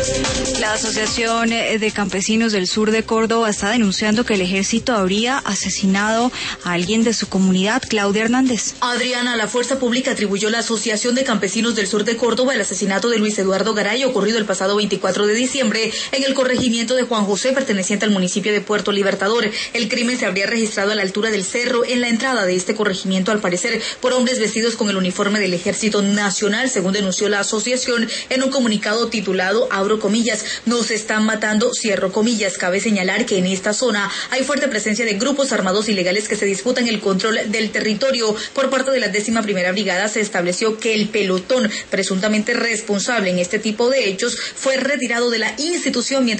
La Asociación de Campesinos del Sur de Córdoba está denunciando que el ejército habría asesinado a alguien de su comunidad. Claudia Hernández. Adriana, la fuerza pública atribuyó a la Asociación de Campesinos del Sur de Córdoba el asesinato de Luis Eduardo Garay ocurrido el pasado 24 de diciembre en el corregimiento de Juan José, perteneciente al municipio de Puerto Libertador. El crimen se habría registrado a la altura del cerro, en la entrada de este corregimiento, al parecer por hombres vestidos con el uniforme del Ejército Nacional, según denunció la asociación en un comunicado titulado, abro comillas, nos están matando, cierro comillas. Cabe señalar que en esta zona hay fuerte presencia de grupos armados ilegales que se disputan el control del territorio. Por parte de la 11ª Brigada se estableció que el pelotón presuntamente responsable en este tipo de hechos fue retirado de la institución mientras